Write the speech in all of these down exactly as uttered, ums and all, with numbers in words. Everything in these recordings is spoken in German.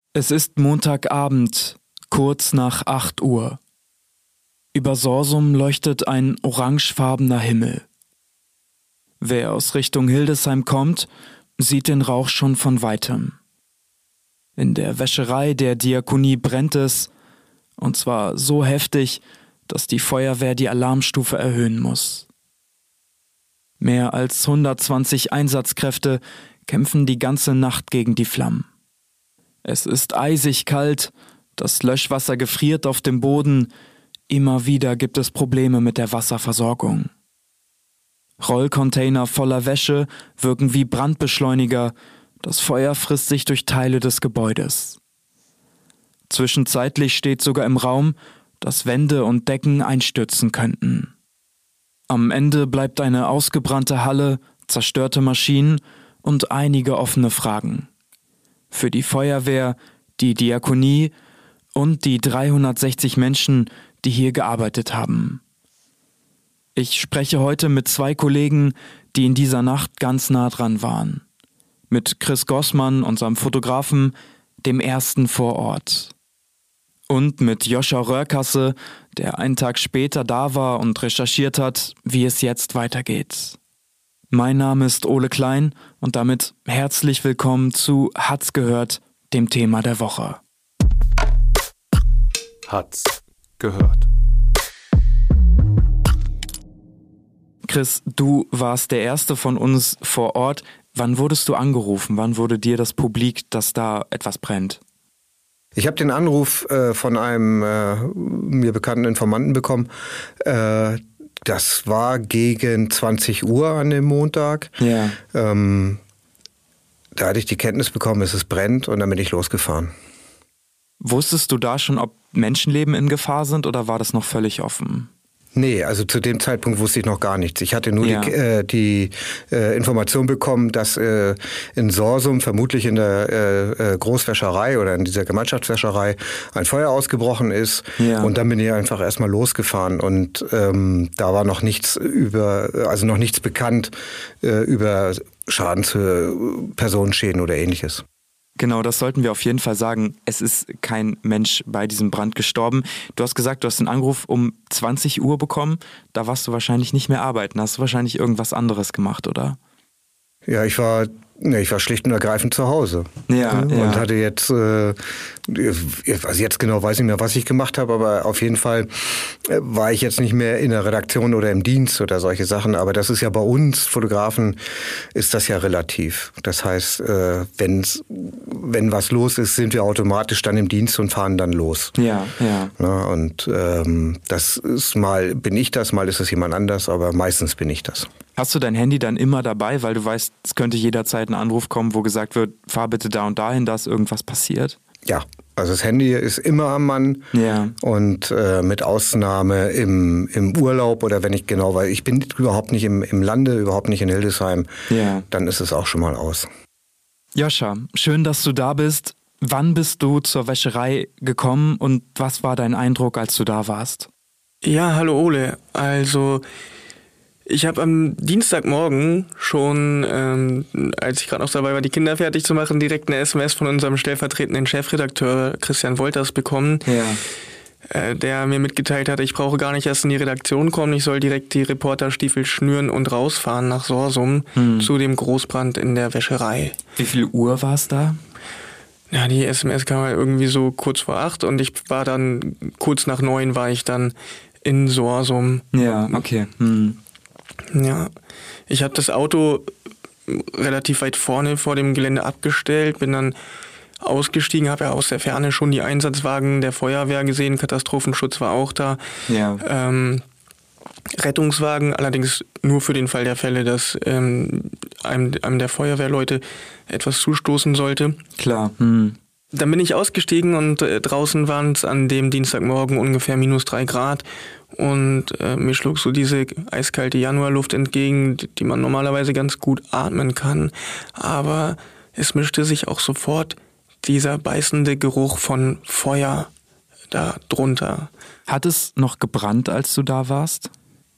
Es ist Montagabend, kurz nach acht Uhr. Über Sorsum leuchtet ein orangefarbener Himmel. Wer aus Richtung Hildesheim kommt, sieht den Rauch schon von weitem. In der Wäscherei der Diakonie brennt es, und zwar so heftig, dass die Feuerwehr die Alarmstufe erhöhen muss. Mehr als hundertzwanzig Einsatzkräfte kämpfen die ganze Nacht gegen die Flammen. Es ist eisig kalt, das Löschwasser gefriert auf dem Boden, immer wieder gibt es Probleme mit der Wasserversorgung. Rollcontainer voller Wäsche wirken wie Brandbeschleuniger, das Feuer frisst sich durch Teile des Gebäudes. Zwischenzeitlich steht sogar im Raum, dass Wände und Decken einstürzen könnten. Am Ende bleibt eine ausgebrannte Halle, zerstörte Maschinen und einige offene Fragen. Für die Feuerwehr, die Diakonie und die dreihundertsechzig Menschen, die hier gearbeitet haben. Ich spreche heute mit zwei Kollegen, die in dieser Nacht ganz nah dran waren. Mit Chris Gossmann, unserem Fotografen, dem ersten vor Ort. Und mit Joscha Röhrkasse, der einen Tag später da war und recherchiert hat, wie es jetzt weitergeht. Mein Name ist Ole Klein und damit herzlich willkommen zu Hat's gehört, dem Thema der Woche. Hat's gehört. Chris, du warst der Erste von uns vor Ort. Wann wurdest du angerufen? Wann wurde dir das publik, dass da etwas brennt? Ich habe den Anruf äh, von einem äh, mir bekannten Informanten bekommen. Äh, das war gegen zwanzig Uhr an dem Montag. Ja. Ähm, da hatte ich die Kenntnis bekommen, dass es brennt, und dann bin ich losgefahren. Wusstest du da schon, ob Menschenleben in Gefahr sind, oder war das noch völlig offen? Nee, also zu dem Zeitpunkt wusste ich noch gar nichts. Ich hatte nur ja. die, äh, die äh, Information bekommen, dass äh, in Sorsum, vermutlich in der äh, Großwäscherei oder in dieser Gemeinschaftswäscherei, ein Feuer ausgebrochen ist. Ja. Und dann bin ich einfach erstmal losgefahren, und ähm, da war noch nichts über, also noch nichts bekannt äh, über Schadenshöhe, Personenschäden oder ähnliches. Genau, das sollten wir auf jeden Fall sagen. Es ist kein Mensch bei diesem Brand gestorben. Du hast gesagt, du hast den Anruf um zwanzig Uhr bekommen. Da warst du wahrscheinlich nicht mehr arbeiten. Hast du wahrscheinlich irgendwas anderes gemacht, oder? Ja, ich war, ne, ich war schlicht und ergreifend zu Hause. Ja, und ja. hatte jetzt, äh, also jetzt genau weiß ich nicht mehr, was ich gemacht habe, aber auf jeden Fall war ich jetzt nicht mehr in der Redaktion oder im Dienst oder solche Sachen. Aber das ist ja bei uns Fotografen, ist das ja relativ. Das heißt, äh, wenn's, wenn was los ist, sind wir automatisch dann im Dienst und fahren dann los. Ja, ja. Na, und ähm, das ist mal, bin ich das, mal ist es jemand anders, aber meistens bin ich das. Hast du dein Handy dann immer dabei, weil du weißt, es könnte jederzeit ein Anruf kommen, wo gesagt wird, fahr bitte da und dahin, da ist irgendwas passiert? Ja, also das Handy ist immer am Mann. Ja. Und äh, mit Ausnahme im, im Urlaub oder wenn ich genau weiß, ich bin überhaupt nicht im, im Lande, überhaupt nicht in Hildesheim, ja. Dann ist es auch schon mal aus. Joscha, schön, dass du da bist. Wann bist du zur Wäscherei gekommen und was war dein Eindruck, als du da warst? Ja, hallo Ole. Also ich habe am Dienstagmorgen schon, ähm, als ich gerade noch dabei war, die Kinder fertig zu machen, direkt eine S M S von unserem stellvertretenden Chefredakteur Christian Wolters bekommen, ja. äh, der mir mitgeteilt hat, ich brauche gar nicht erst in die Redaktion kommen, ich soll direkt die Reporterstiefel schnüren und rausfahren nach Sorsum hm. zu dem Großbrand in der Wäscherei. Wie viel Uhr war es da? Ja, die S M S kam halt irgendwie so kurz vor acht und ich war dann, kurz nach neun war ich dann in Sorsum. Ja, okay. Hm. Ja, ich habe das Auto relativ weit vorne vor dem Gelände abgestellt, bin dann ausgestiegen, habe ja aus der Ferne schon die Einsatzwagen der Feuerwehr gesehen, Katastrophenschutz war auch da. Ja. Ähm, Rettungswagen, allerdings nur für den Fall der Fälle, dass ähm, einem, einem der Feuerwehrleute etwas zustoßen sollte. Klar. Hm. Dann bin ich ausgestiegen und äh, draußen waren es an dem Dienstagmorgen ungefähr minus drei Grad und äh, mir schlug so diese eiskalte Januarluft entgegen, die man normalerweise ganz gut atmen kann. Aber es mischte sich auch sofort dieser beißende Geruch von Feuer da drunter. Hat es noch gebrannt, als du da warst?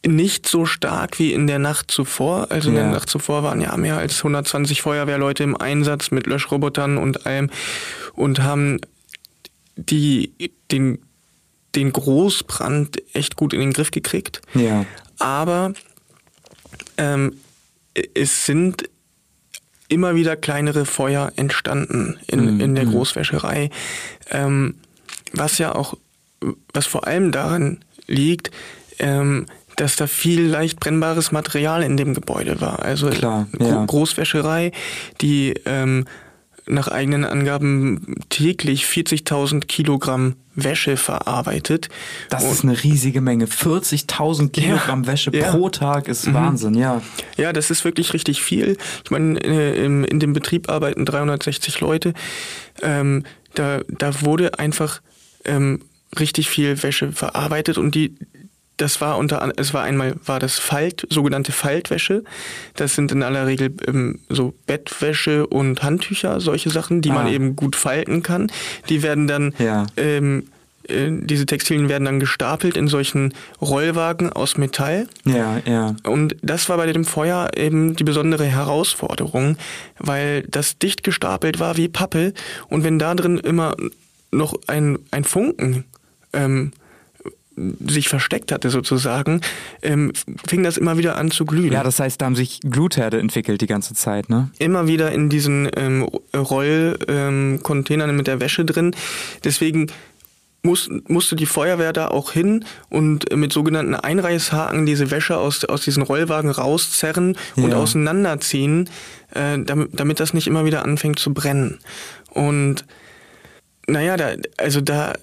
nicht so stark wie in der Nacht zuvor. Also in Ja. der Nacht zuvor waren ja mehr als hundertzwanzig Feuerwehrleute im Einsatz mit Löschrobotern und allem und haben die, den, den Großbrand echt gut in den Griff gekriegt. Ja. Aber ähm, es sind immer wieder kleinere Feuer entstanden in, Mhm. in der Großwäscherei, ähm, was ja auch, was vor allem daran liegt, ähm, dass da viel leicht brennbares Material in dem Gebäude war. Also Klar, Gro- ja. Großwäscherei, die ähm, nach eigenen Angaben täglich vierzigtausend Kilogramm Wäsche verarbeitet. Das Und- ist eine riesige Menge. vierzigtausend Kilogramm Ja, Wäsche ja. pro Tag ist Wahnsinn, ja. Ja, das ist wirklich richtig viel. Ich meine, äh, im- in dem Betrieb arbeiten dreihundertsechzig Leute. Ähm, da, da wurde einfach ähm, richtig viel Wäsche verarbeitet und die das war unter an- es war einmal war das Falt, sogenannte Faltwäsche. Das sind in aller Regel ähm, so Bettwäsche und Handtücher, solche Sachen, die Ah. man eben gut falten kann. Die werden dann Ja. ähm, äh, diese Textilien werden dann gestapelt in solchen Rollwagen aus Metall. Ja, ja. Und das war bei dem Feuer eben die besondere Herausforderung, weil das dicht gestapelt war wie Pappe und wenn da drin immer noch ein, ein Funken ähm, sich versteckt hatte sozusagen, ähm, fing das immer wieder an zu glühen. Ja, das heißt, da haben sich Glutherde entwickelt die ganze Zeit, ne? Immer wieder in diesen ähm, Rollcontainern ähm, mit der Wäsche drin. Deswegen muss, musste die Feuerwehr da auch hin und mit sogenannten Einreißhaken diese Wäsche aus, aus diesen Rollwagen rauszerren und Ja. auseinanderziehen, äh, damit, damit das nicht immer wieder anfängt zu brennen. Und naja, da, also da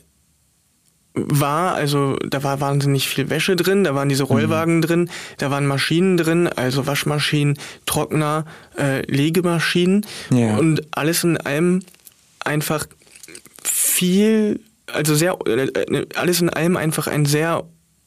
war, also da war wahnsinnig viel Wäsche drin, da waren diese Rollwagen mhm. drin, da waren Maschinen drin, also Waschmaschinen, Trockner, äh, Legemaschinen Ja. und alles in allem einfach viel, also sehr, äh, alles in allem einfach ein sehr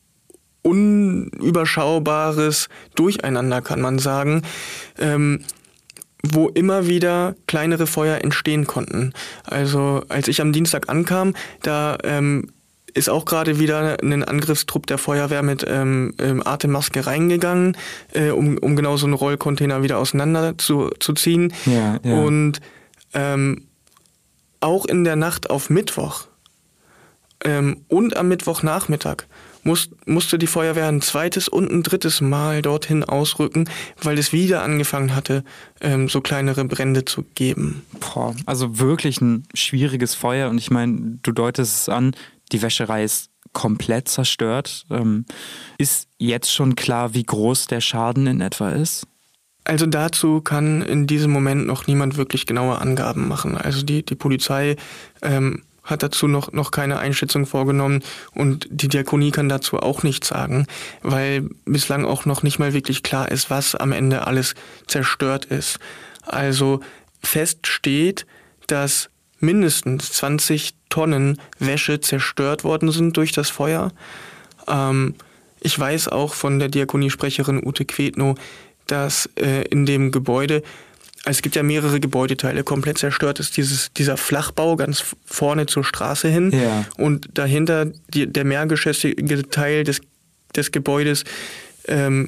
unüberschaubares Durcheinander, kann man sagen, ähm, wo immer wieder kleinere Feuer entstehen konnten. Also als ich am Dienstag ankam, da ähm, ist auch gerade wieder ein Angriffstrupp der Feuerwehr mit ähm, ähm, Atemmaske reingegangen, äh, um, um genau so einen Rollcontainer wieder auseinander zu, zu ziehen. Ja, ja. Und ähm, auch in der Nacht auf Mittwoch ähm, und am Mittwochnachmittag muss, musste die Feuerwehr ein zweites und ein drittes Mal dorthin ausrücken, weil es wieder angefangen hatte, ähm, so kleinere Brände zu geben. Boah, also wirklich ein schwieriges Feuer und ich meine, du deutest es an, die Wäscherei ist komplett zerstört. Ähm, ist jetzt schon klar, wie groß der Schaden in etwa ist? Also dazu kann in diesem Moment noch niemand wirklich genaue Angaben machen. Also die, die Polizei ähm, hat dazu noch, noch keine Einschätzung vorgenommen und die Diakonie kann dazu auch nichts sagen, weil bislang auch noch nicht mal wirklich klar ist, was am Ende alles zerstört ist. Also fest steht, dass mindestens zwanzig Tonnen Wäsche zerstört worden sind durch das Feuer. Ähm, ich weiß auch von der Diakoniesprecherin Ute Quetno, dass äh, in dem Gebäude, es gibt ja mehrere Gebäudeteile, komplett zerstört ist dieses, dieser Flachbau ganz vorne zur Straße hin Ja. und dahinter die, der mehrgeschossige Teil des, des Gebäudes, ähm,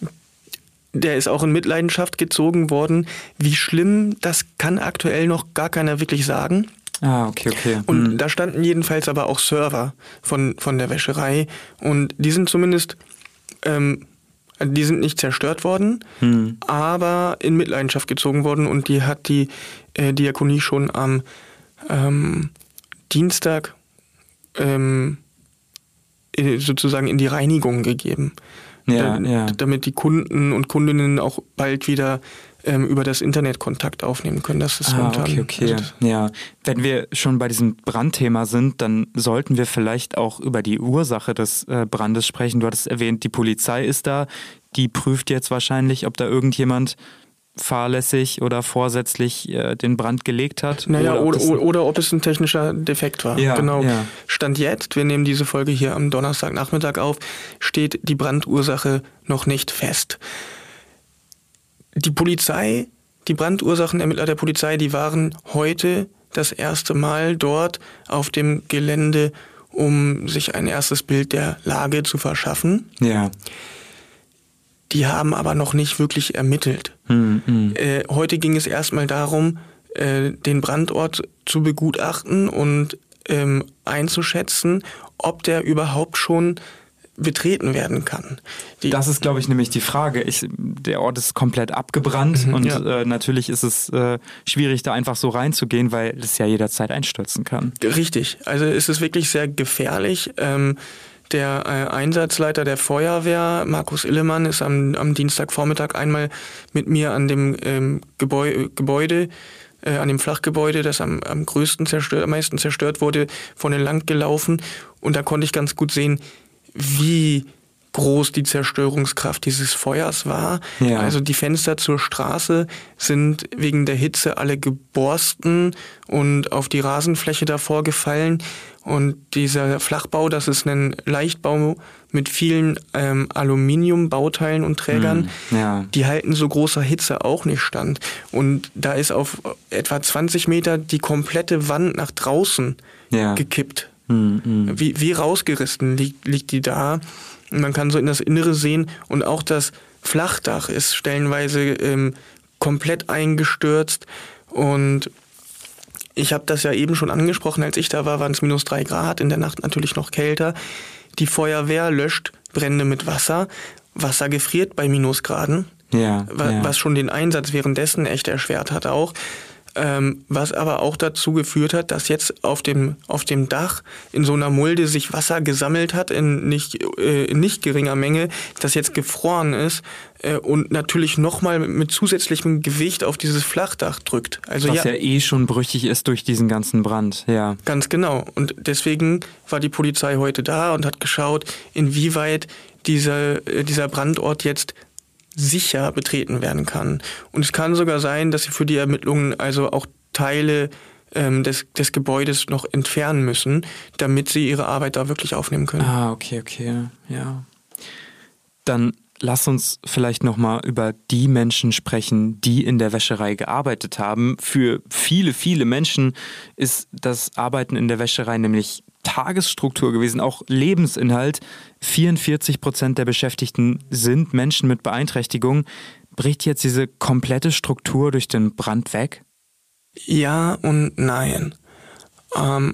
der ist auch in Mitleidenschaft gezogen worden. Wie schlimm, das kann aktuell noch gar keiner wirklich sagen. Ah, okay, okay. Und Hm. da standen jedenfalls aber auch Server von, von der Wäscherei und die sind zumindest, ähm, die sind nicht zerstört worden, Hm. aber in Mitleidenschaft gezogen worden und die hat die äh, Diakonie schon am ähm, Dienstag ähm, äh, sozusagen in die Reinigung gegeben. Ja, da, ja. Damit die Kunden und Kundinnen auch bald wieder ähm, über das Internet Kontakt aufnehmen können. Das ist Ah, momentan, okay, okay. also das, Ja, wenn wir schon bei diesem Brandthema sind, dann sollten wir vielleicht auch über die Ursache des äh, Brandes sprechen. Du hattest erwähnt, die Polizei ist da. Die prüft jetzt wahrscheinlich, ob da irgendjemand fahrlässig oder vorsätzlich äh, den Brand gelegt hat. Naja, ob oder, das- oder, oder ob es ein technischer Defekt war. Ja, genau. ja. Stand jetzt, wir nehmen diese Folge hier am Donnerstagnachmittag auf, steht die Brandursache noch nicht fest. Die Polizei, die Brandursachenermittler der Polizei, die waren heute das erste Mal dort auf dem Gelände, um sich ein erstes Bild der Lage zu verschaffen. Ja, Die haben aber noch nicht wirklich ermittelt. Mhm. Äh, heute ging es erstmal darum, äh, den Brandort zu begutachten und ähm, einzuschätzen, ob der überhaupt schon betreten werden kann. Die das ist, glaube ich, nämlich die Frage. Ich, der Ort ist komplett abgebrannt Mhm, und ja. äh, natürlich ist es äh, schwierig, da einfach so reinzugehen, weil es ja jederzeit einstürzen kann. Richtig. Also es ist wirklich sehr gefährlich. Ähm, der äh, Einsatzleiter der Feuerwehr, Markus Illemann, ist am, am Dienstagvormittag einmal mit mir an dem ähm, Gebäu- Gebäude, äh, an dem Flachgebäude, das am, am größten zerstört, am meisten zerstört wurde, vorne lang gelaufen. Und da konnte ich ganz gut sehen, wie groß die Zerstörungskraft dieses Feuers war. Ja. Also die Fenster zur Straße sind wegen der Hitze alle geborsten und auf die Rasenfläche davor gefallen. Und dieser Flachbau, das ist ein Leichtbau mit vielen ähm, Aluminiumbauteilen und Trägern, Hm, ja. die halten so großer Hitze auch nicht stand. Und da ist auf etwa zwanzig Meter die komplette Wand nach draußen Ja. gekippt. Hm, hm. Wie, wie rausgerissen liegt, liegt die da. Und man kann so in das Innere sehen und auch das Flachdach ist stellenweise ähm, komplett eingestürzt. Und ich habe das ja eben schon angesprochen, als ich da war, waren es minus drei Grad, in der Nacht natürlich noch kälter. Die Feuerwehr löscht Brände mit Wasser. Wasser gefriert bei Minusgraden, Ja, wa- ja. was schon den Einsatz währenddessen echt erschwert hat auch. Ähm, was aber auch dazu geführt hat, dass jetzt auf dem, auf dem Dach in so einer Mulde sich Wasser gesammelt hat in nicht, äh, in nicht geringer Menge, das jetzt gefroren ist äh, und natürlich nochmal mit zusätzlichem Gewicht auf dieses Flachdach drückt. Also Was ja, eh schon brüchig ist durch diesen ganzen Brand, ja. Ganz genau. Und deswegen war die Polizei heute da und hat geschaut, inwieweit dieser, äh, dieser Brandort jetzt sicher betreten werden kann. Und es kann sogar sein, dass sie für die Ermittlungen also auch Teile ähm, des, des Gebäudes noch entfernen müssen, damit sie ihre Arbeit da wirklich aufnehmen können. Ah, okay, okay, ja. Dann lass uns vielleicht nochmal über die Menschen sprechen, die in der Wäscherei gearbeitet haben. Für viele, viele Menschen ist das Arbeiten in der Wäscherei nämlich Tagesstruktur gewesen, auch Lebensinhalt. vierundvierzig Prozent der Beschäftigten sind Menschen mit Beeinträchtigung. Bricht jetzt diese komplette Struktur durch den Brand weg? Ja und nein. Ähm,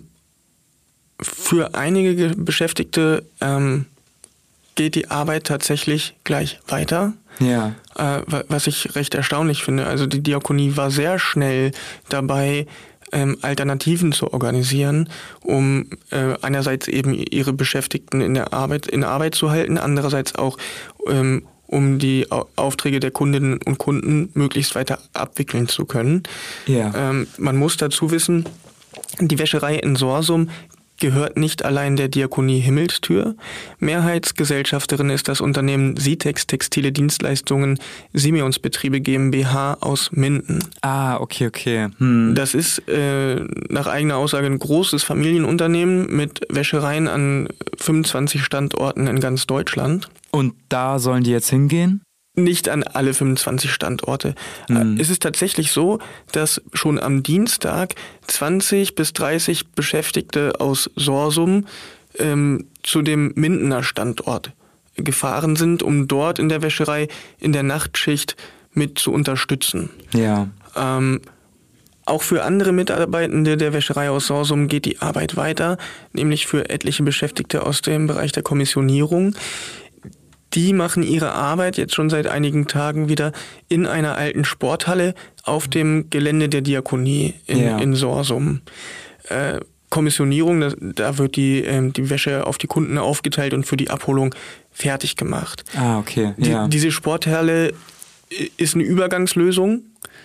für einige Beschäftigte ähm, geht die Arbeit tatsächlich gleich weiter. Ja. Äh, was ich recht erstaunlich finde. Also die Diakonie war sehr schnell dabei, ähm, Alternativen zu organisieren, um äh, einerseits eben ihre Beschäftigten in der Arbeit in Arbeit zu halten, andererseits auch ähm, um die Au- Aufträge der Kundinnen und Kunden möglichst weiter abwickeln zu können. Ja. Ähm, man muss dazu wissen, die Wäscherei in Sorsum gehört nicht allein der Diakonie Himmelstür. Mehrheitsgesellschafterin ist das Unternehmen Sitex Textile Dienstleistungen Simeonsbetriebe GmbH aus Minden. Ah, okay, okay. Hm. Das ist äh, nach eigener Aussage ein großes Familienunternehmen mit Wäschereien an fünfundzwanzig Standorten in ganz Deutschland. Und da sollen die jetzt hingehen? Nicht an alle fünfundzwanzig Standorte. Mhm. Es ist tatsächlich so, dass schon am Dienstag zwanzig bis dreißig Beschäftigte aus Sorsum ähm, zu dem Mindener Standort gefahren sind, um dort in der Wäscherei in der Nachtschicht mit zu unterstützen. Ja. Ähm, auch für andere Mitarbeitende der Wäscherei aus Sorsum geht die Arbeit weiter, nämlich für etliche Beschäftigte aus dem Bereich der Kommissionierung. Die machen ihre Arbeit jetzt schon seit einigen Tagen wieder in einer alten Sporthalle auf dem Gelände der Diakonie in, Ja. in Sorsum. Äh, Kommissionierung, da, da wird die, ähm, die Wäsche auf die Kunden aufgeteilt und für die Abholung fertig gemacht. Ah, okay. Die, Ja. Diese Sporthalle ist eine Übergangslösung.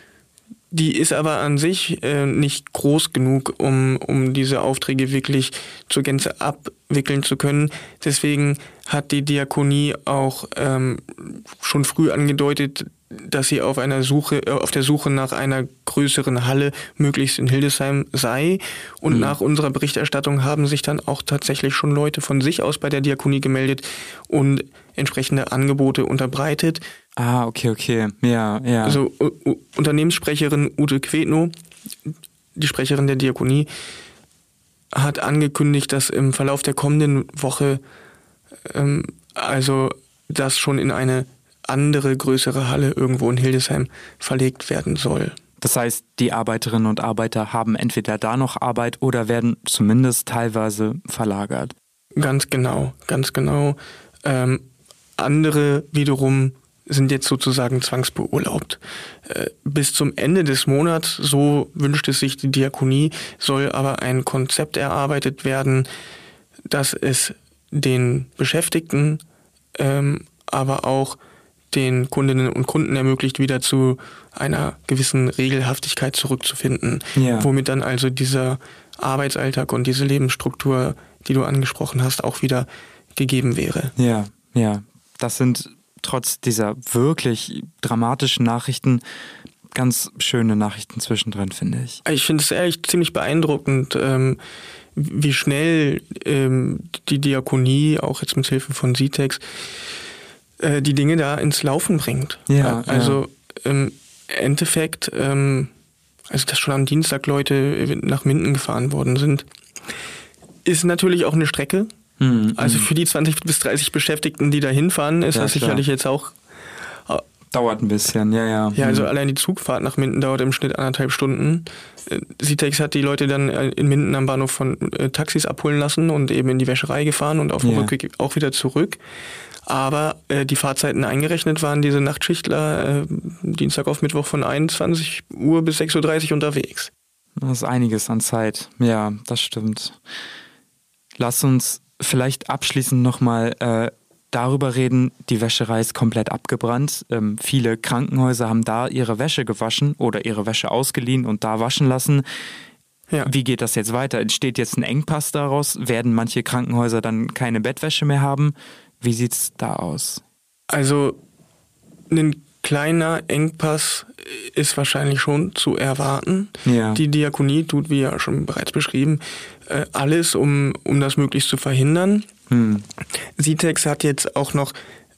Die ist aber an sich äh, nicht groß genug, um, um diese Aufträge wirklich zur Gänze abwickeln zu können. Deswegen hat die Diakonie auch ähm, schon früh angedeutet, dass sie auf einer Suche, äh, auf der Suche nach einer größeren Halle möglichst in Hildesheim sei. Und Mhm. nach unserer Berichterstattung haben sich dann auch tatsächlich schon Leute von sich aus bei der Diakonie gemeldet und entsprechende Angebote unterbreitet. Ah, okay, okay. Ja, ja. Also U- U- Unternehmenssprecherin Ute Quetno, die Sprecherin der Diakonie, hat angekündigt, dass im Verlauf der kommenden Woche ähm, also das schon in eine andere, größere Halle irgendwo in Hildesheim verlegt werden soll. Das heißt, die Arbeiterinnen und Arbeiter haben entweder da noch Arbeit oder werden zumindest teilweise verlagert. Ganz genau, ganz genau. Ähm, andere wiederum sind jetzt sozusagen zwangsbeurlaubt. Äh, bis zum Ende des Monats, so wünscht es sich die Diakonie, soll aber ein Konzept erarbeitet werden, dass es den Beschäftigten, ähm, aber auch den Kundinnen und Kunden ermöglicht, wieder zu einer gewissen Regelhaftigkeit zurückzufinden. Ja. Womit dann also dieser Arbeitsalltag und diese Lebensstruktur, die du angesprochen hast, auch wieder gegeben wäre. Ja, ja. Das sind trotz dieser wirklich dramatischen Nachrichten ganz schöne Nachrichten zwischendrin, finde ich. Ich finde es ehrlich ziemlich beeindruckend, ähm, wie schnell ähm, die Diakonie, auch jetzt mit Hilfe von Sitex, äh, die Dinge da ins Laufen bringt. Ja, also ja. im Endeffekt, ähm, also dass schon am Dienstag Leute nach Minden gefahren worden sind, ist natürlich auch eine Strecke. Mhm, also für die zwanzig bis dreißig Beschäftigten, die da hinfahren, ist ja, das klar. sicherlich jetzt auch... Dauert ein bisschen, ja, ja. Ja, also mhm. allein die Zugfahrt nach Minden dauert im Schnitt anderthalb Stunden. Sitex hat die Leute dann in Minden am Bahnhof von äh, Taxis abholen lassen und eben in die Wäscherei gefahren und auf dem Ja. Rückweg auch wieder zurück. Aber äh, die Fahrzeiten eingerechnet waren diese Nachtschichtler äh, Dienstag auf Mittwoch von einundzwanzig Uhr bis sechs Uhr dreißig unterwegs. Das ist einiges an Zeit. Ja, das stimmt. Lass uns vielleicht abschließend nochmal äh, darüber reden, die Wäscherei ist komplett abgebrannt. Ähm, viele Krankenhäuser haben da ihre Wäsche gewaschen oder ihre Wäsche ausgeliehen und da waschen lassen. Ja. Wie geht das jetzt weiter? Entsteht jetzt ein Engpass daraus? Werden manche Krankenhäuser dann keine Bettwäsche mehr haben? Wie sieht's da aus? Also ein kleiner Engpass ist wahrscheinlich schon zu erwarten. Ja. Die Diakonie tut, wie ja schon bereits beschrieben, äh, alles, um, um das möglichst zu verhindern. Hm. Sitex hat jetzt auch noch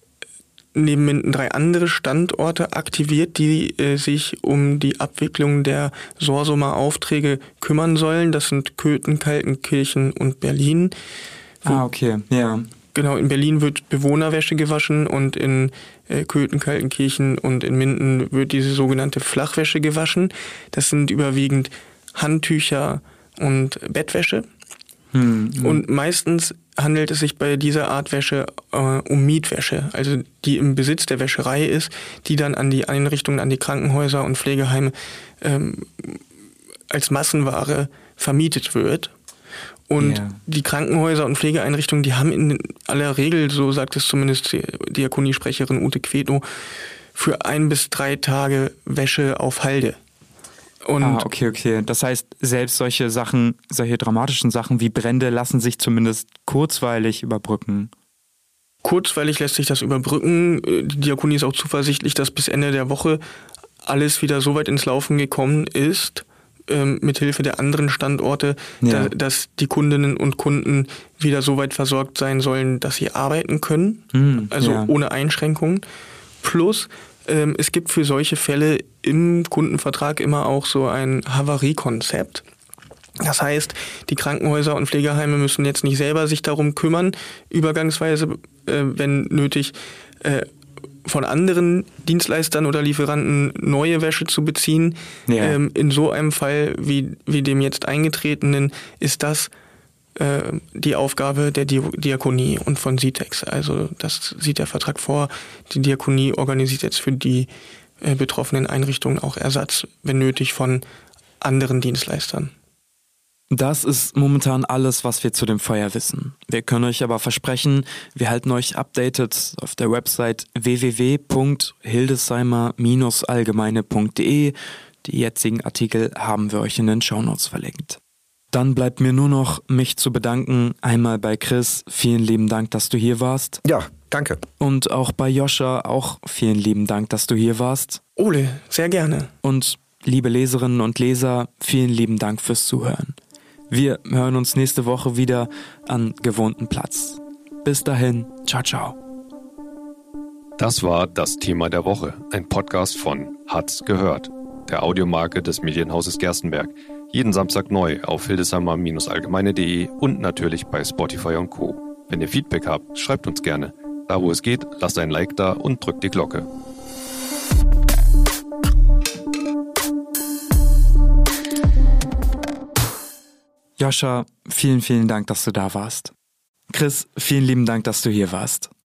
neben Minden drei andere Standorte aktiviert, die äh, sich um die Abwicklung der Sorsumer Aufträge kümmern sollen. Das sind Köthen, Kaltenkirchen und Berlin. Ah, okay, ja. Genau, in Berlin wird Bewohnerwäsche gewaschen und in äh, Köthen, Kaltenkirchen und in Minden wird diese sogenannte Flachwäsche gewaschen. Das sind überwiegend Handtücher und Bettwäsche. Hm, hm. Und meistens handelt es sich bei dieser Art Wäsche äh, um Mietwäsche, also die im Besitz der Wäscherei ist, die dann an die Einrichtungen, an die Krankenhäuser und Pflegeheime ähm, als Massenware vermietet wird. Und Ja. die Krankenhäuser und Pflegeeinrichtungen, die haben in aller Regel, so sagt es zumindest die Diakoniesprecherin Ute Queto, für ein bis drei Tage Wäsche auf Halde. Und ah, okay, okay. Das heißt, selbst solche Sachen, solche dramatischen Sachen wie Brände lassen sich zumindest kurzweilig überbrücken. kurzweilig lässt sich das überbrücken. Die Diakonie ist auch zuversichtlich, dass bis Ende der Woche alles wieder so weit ins Laufen gekommen ist, ähm, mit Hilfe der anderen Standorte, Ja. da, dass die Kundinnen und Kunden wieder so weit versorgt sein sollen, dass sie arbeiten können, Hm, also ja. ohne Einschränkungen. Plus, ähm, es gibt für solche Fälle im Kundenvertrag immer auch so ein Havariekonzept. Das heißt, die Krankenhäuser und Pflegeheime müssen jetzt nicht selber sich darum kümmern, übergangsweise, äh, wenn nötig, äh, von anderen Dienstleistern oder Lieferanten neue Wäsche zu beziehen. Ja. Ähm, in so einem Fall wie, wie dem jetzt eingetretenen ist das äh, die Aufgabe der Di- Diakonie und von Sitex. Also das sieht der Vertrag vor. Die Diakonie organisiert jetzt für die äh, betroffenen Einrichtungen auch Ersatz, wenn nötig, von anderen Dienstleistern. Das ist momentan alles, was wir zu dem Feuer wissen. Wir können euch aber versprechen, wir halten euch updated auf der Website w w w punkt hildesheimer Bindestrich allgemeine punkt d e. Die jetzigen Artikel haben wir euch in den Shownotes verlinkt. Dann bleibt mir nur noch, mich zu bedanken. Einmal bei Chris, vielen lieben Dank, dass du hier warst. Ja, danke. Und auch bei Joscha, auch vielen lieben Dank, dass du hier warst. Ole, sehr gerne. Und liebe Leserinnen und Leser, vielen lieben Dank fürs Zuhören. Wir hören uns nächste Woche wieder an gewohnten Platz. Bis dahin, ciao, ciao. Das war das Thema der Woche, ein Podcast von Hat's gehört, der Audiomarke des Medienhauses Gerstenberg. Jeden Samstag neu auf hildesheimer Bindestrich allgemeine punkt d e und natürlich bei Spotify und Co. Wenn ihr Feedback habt, schreibt uns gerne. Da wo es geht, lasst ein Like da und drückt die Glocke. Joscha, vielen, vielen Dank, dass du da warst. Chris, vielen lieben Dank, dass du hier warst.